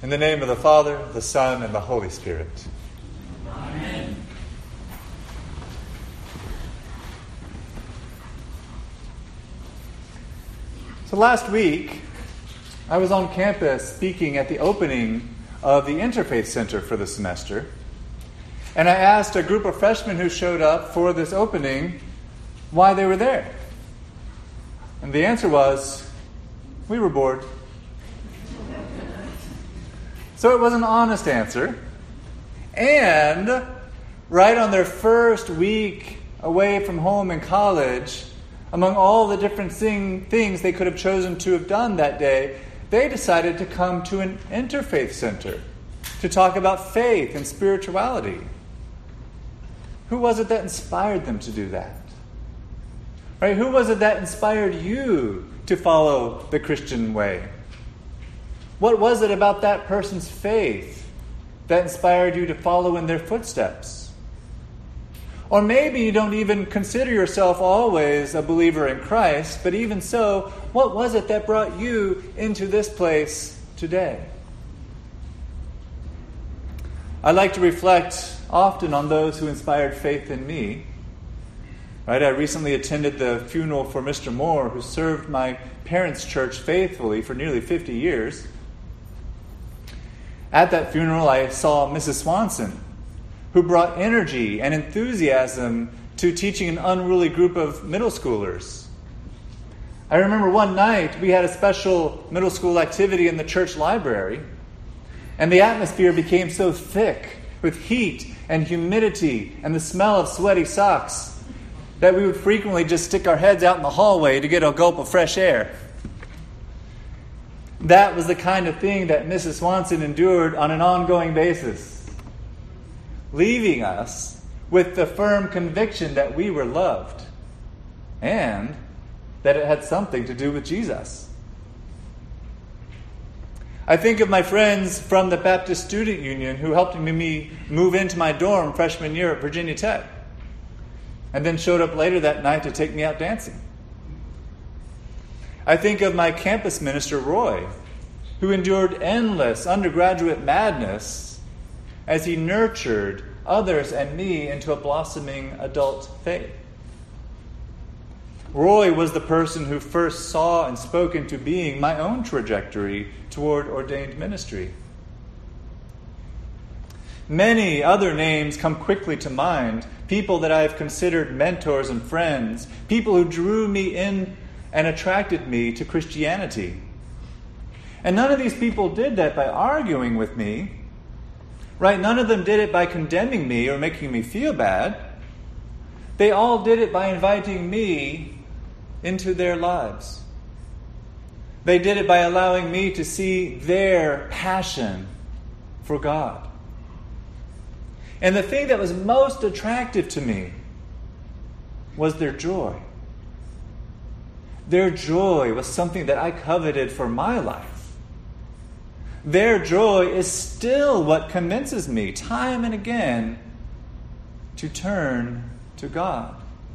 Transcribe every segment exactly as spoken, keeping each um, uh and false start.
In the name of the Father, the Son, and the Holy Spirit. Amen. So last week, I was on campus speaking at the opening of the Interfaith Center for the semester. And I asked a group of freshmen who showed up for this opening why they were there. And the answer was, we were bored. So it was an honest answer. And right on their first week away from home in college, among all the different thing, things they could have chosen to have done that day, they decided to come to an interfaith center to talk about faith and spirituality. Who was it that inspired them to do that? Right? Who was it that inspired you to follow the Christian way? What was it about that person's faith that inspired you to follow in their footsteps? Or maybe you don't even consider yourself always a believer in Christ, but even so, what was it that brought you into this place today? I like to reflect often on those who inspired faith in me. Right? I recently attended the funeral for Mister Moore, who served my parents' church faithfully for nearly fifty years. At that funeral, I saw Missus Swanson, who brought energy and enthusiasm to teaching an unruly group of middle schoolers. I remember one night we had a special middle school activity in the church library, and the atmosphere became so thick with heat and humidity and the smell of sweaty socks that we would frequently just stick our heads out in the hallway to get a gulp of fresh air. That was the kind of thing that Missus Swanson endured on an ongoing basis, leaving us with the firm conviction that we were loved and that it had something to do with Jesus. I think of my friends from the Baptist Student Union who helped me move into my dorm freshman year at Virginia Tech, and then showed up later that night to take me out dancing. I think of my campus minister, Roy, who endured endless undergraduate madness as he nurtured others and me into a blossoming adult faith. Roy was the person who first saw and spoke into being my own trajectory toward ordained ministry. Many other names come quickly to mind, people that I have considered mentors and friends, people who drew me in and attracted me to Christianity. And none of these people did that by arguing with me, right? None of them did it by condemning me or making me feel bad. They all did it by inviting me into their lives. They did it by allowing me to see their passion for God. And the thing that was most attractive to me was their joy. Their joy was something that I coveted for my life. Their joy is still what convinces me time and again to turn to God.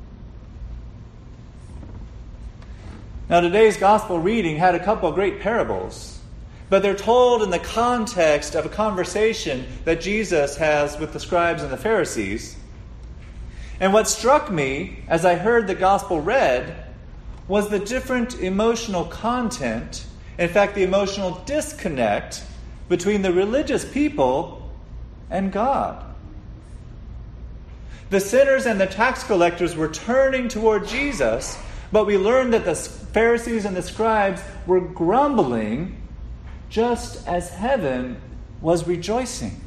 Now, today's gospel reading had a couple of great parables, but they're told in the context of a conversation that Jesus has with the scribes and the Pharisees. And what struck me as I heard the gospel read was the different emotional content, in fact, the emotional disconnect between the religious people and God. The sinners and the tax collectors were turning toward Jesus, but we learned that the Pharisees and the scribes were grumbling just as heaven was rejoicing.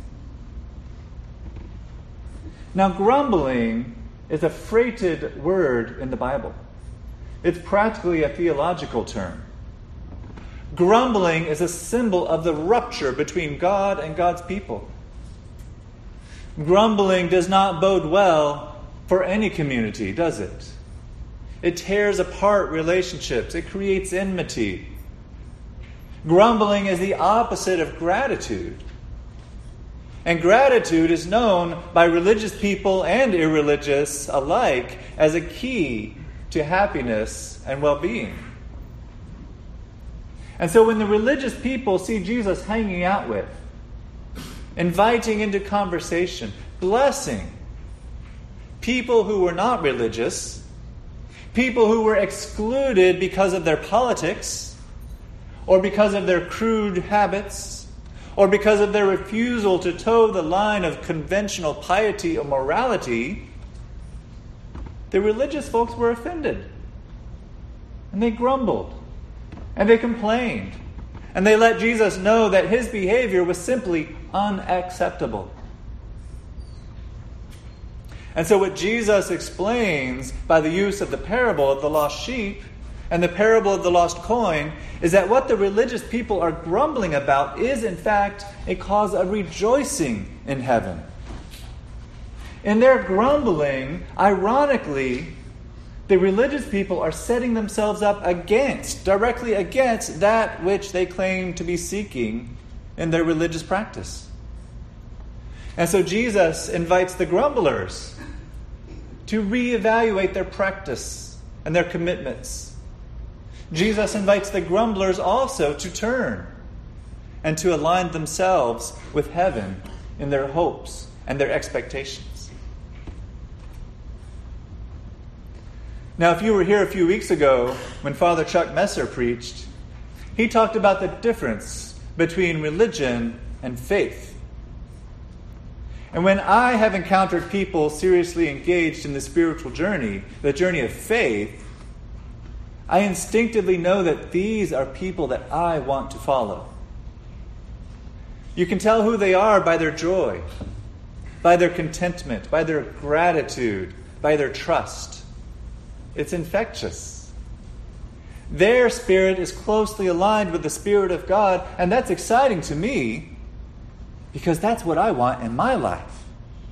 Now, grumbling is a freighted word in the Bible. It's practically a theological term. Grumbling is a symbol of the rupture between God and God's people. Grumbling does not bode well for any community, does it? It tears apart relationships. It creates enmity. Grumbling is the opposite of gratitude. And gratitude is known by religious people and irreligious alike as a key to happiness and well-being. And so when the religious people see Jesus hanging out with, inviting into conversation, blessing people who were not religious, people who were excluded because of their politics, or because of their crude habits, or because of their refusal to toe the line of conventional piety or morality, the religious folks were offended. And they grumbled. And they complained. And they let Jesus know that his behavior was simply unacceptable. And so what Jesus explains by the use of the parable of the lost sheep and the parable of the lost coin is that what the religious people are grumbling about is in fact a cause of rejoicing in heaven. In their grumbling, ironically, the religious people are setting themselves up against, directly against that which they claim to be seeking in their religious practice. And so Jesus invites the grumblers to reevaluate their practice and their commitments. Jesus invites the grumblers also to turn and to align themselves with heaven in their hopes and their expectations. Now, if you were here a few weeks ago when Father Chuck Messer preached, he talked about the difference between religion and faith. And when I have encountered people seriously engaged in the spiritual journey, the journey of faith, I instinctively know that these are people that I want to follow. You can tell who they are by their joy, by their contentment, by their gratitude, by their trust. It's infectious. Their spirit is closely aligned with the Spirit of God, and that's exciting to me because that's what I want in my life.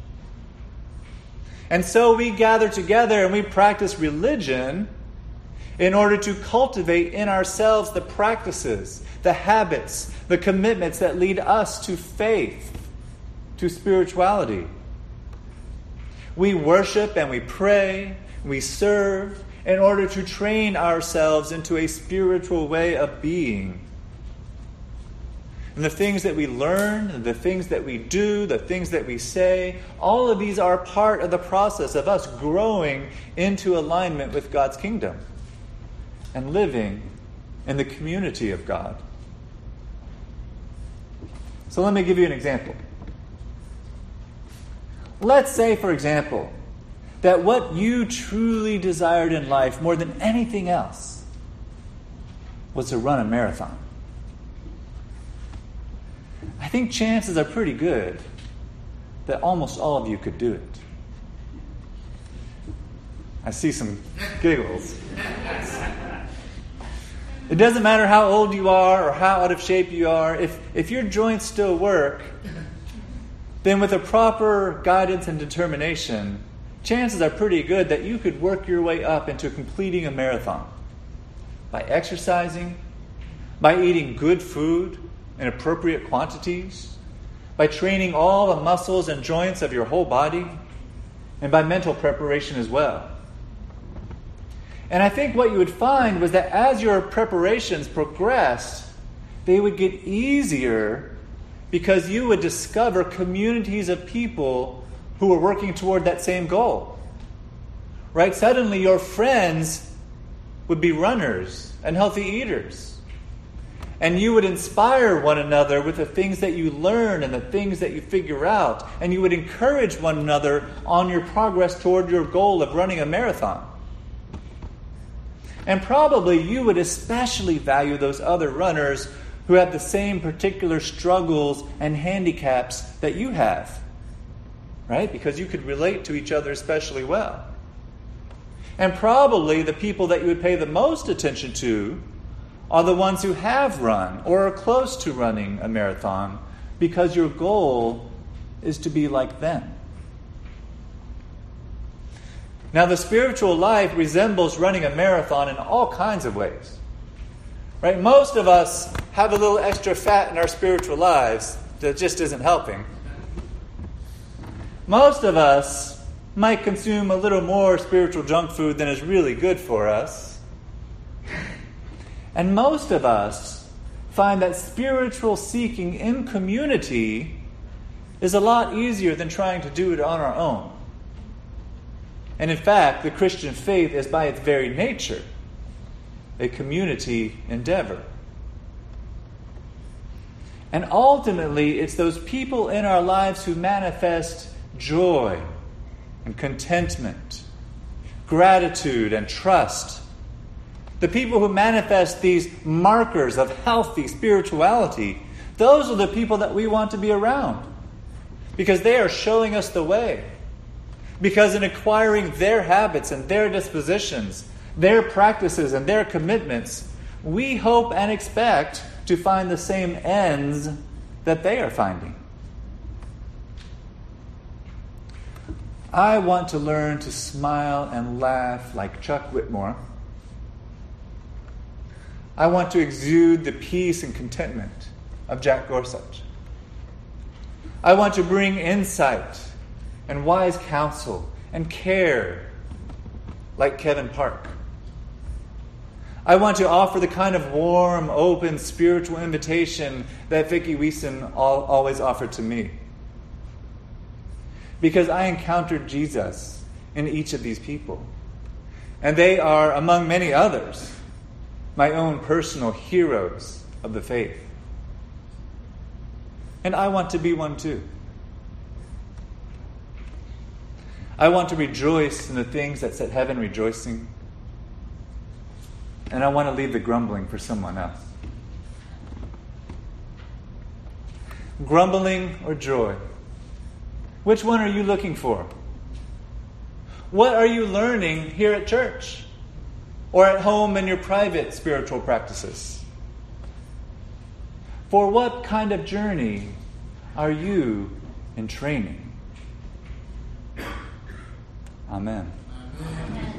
And so we gather together and we practice religion in order to cultivate in ourselves the practices, the habits, the commitments that lead us to faith, to spirituality. We worship and we pray, we serve in order to train ourselves into a spiritual way of being. And the things that we learn, the things that we do, the things that we say, all of these are part of the process of us growing into alignment with God's kingdom and living in the community of God. So let me give you an example. Let's say, for example, that what you truly desired in life more than anything else was to run a marathon. I think chances are pretty good that almost all of you could do it. I see some giggles. It doesn't matter how old you are or how out of shape you are. If, if your joints still work, then with a proper guidance and determination, chances are pretty good that you could work your way up into completing a marathon by exercising, by eating good food in appropriate quantities, by training all the muscles and joints of your whole body, and by mental preparation as well. And I think what you would find was that as your preparations progressed, they would get easier because you would discover communities of people who were working toward that same goal. Right? Suddenly your friends would be runners and healthy eaters. And you would inspire one another with the things that you learn and the things that you figure out. And you would encourage one another on your progress toward your goal of running a marathon. And probably you would especially value those other runners who have the same particular struggles and handicaps that you have. Right? Because you could relate to each other especially well. And probably the people that you would pay the most attention to are the ones who have run or are close to running a marathon because your goal is to be like them. Now, the spiritual life resembles running a marathon in all kinds of ways. Right? Most of us have a little extra fat in our spiritual lives that just isn't helping. Most of us might consume a little more spiritual junk food than is really good for us. And most of us find that spiritual seeking in community is a lot easier than trying to do it on our own. And in fact, the Christian faith is by its very nature a community endeavor. And ultimately, it's those people in our lives who manifest joy and contentment, gratitude and trust. The people who manifest these markers of healthy spirituality, those are the people that we want to be around, because they are showing us the way. Because in acquiring their habits and their dispositions, their practices and their commitments, we hope and expect to find the same ends that they are finding. I want to learn to smile and laugh like Chuck Whitmore. I want to exude the peace and contentment of Jack Gorsuch. I want to bring insight and wise counsel and care like Kevin Park. I want to offer the kind of warm, open, spiritual invitation that Vicki Wiesen al- always offered to me. Because I encountered Jesus in each of these people. And they are, among many others, my own personal heroes of the faith. And I want to be one too. I want to rejoice in the things that set heaven rejoicing. And I want to leave the grumbling for someone else. Grumbling or joy? Which one are you looking for? What are you learning here at church? Or at home in your private spiritual practices? For what kind of journey are you in training? Amen. Amen.